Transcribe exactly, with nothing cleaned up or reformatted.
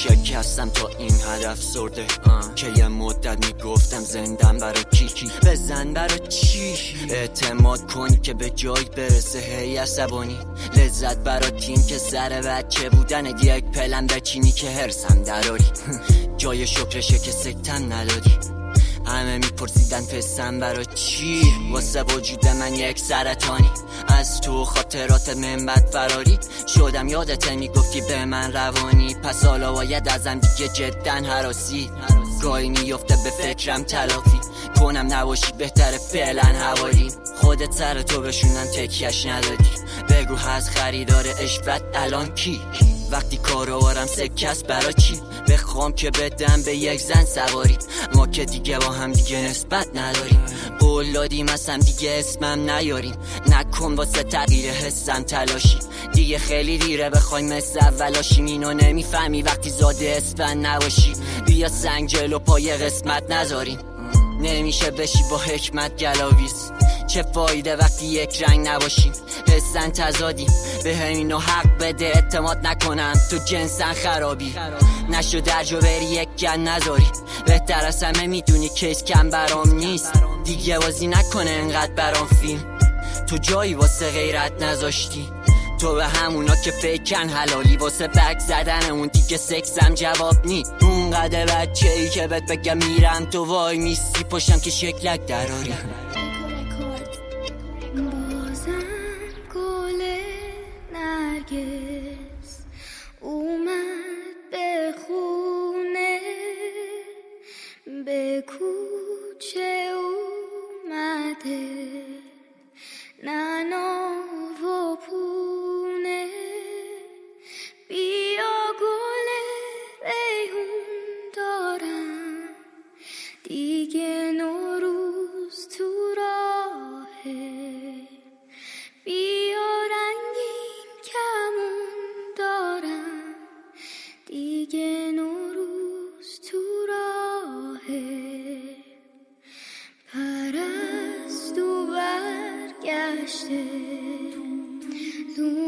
شکستم تا این هدف سرده که یه مدت میگفتم زندم برا کی کی بزن برا چی اعتماد کنی که به جای برسه هی عصبانی لذت برا تیم که سر بچه بودن یک پلن بچینی که هرسم دراری جای شکرشه که سکتم ندادی همه میپرسیدن فستم برا چی واسه وجود من یک سرطانی از تو خاطرات من بد فراری شدم یادته میگفتی به من روانی پس حالا باید ازم دیگه جدا هراسی گاهی میفته به فکرم تلافی کنم نباشی بهتره فعلا حوالی خودت سر تو بشونن تکیش ندادی بگو هست خریدار عشقت الان کی وقتی کاروارم سکست برا چی بخوام که بدم به یک زن سواری ما که دیگه با هم دیگه نسبت نداریم قول دادیم اصلا دیگه اسمم نیاریم نکن واسه تغییر حسم تلاشی دیگه خیلی دیره بخوایم مثل اولاشیم اینو نمیفهمی وقتی زاده اسفن نباشی بیا سنگ جلو پای قسمت نذاریم نمیشه بشی با حکمت گلاویز چه فایده وقتی یک رنگ نباشیم حسن تضادیم به همینو حق بده اعتماد نکنم تو جنسن خرابی نشو درجا بری یک گن نذاری بهتر از همه میدونی کیس کم برام نیست دیگه بازی نکنه انقدر برام فیلم تو جایی واسه غیرت نذاشتی تو به همونا که فکرن حلالی واسه بک زدنمون دیگه سکسم جواب نی اونقدر بچه ای که بهت بگم میرم تو وای میستی پشتم که شکلک دراری بازم گل نرگس اومد به خونه به کوچه اومده نانا و پونه بیا گل ریحون دارم دیگه نوروز تو راهه بیا رنگین کمون دارم دیگه نوروز تو راهه پرستو برگشته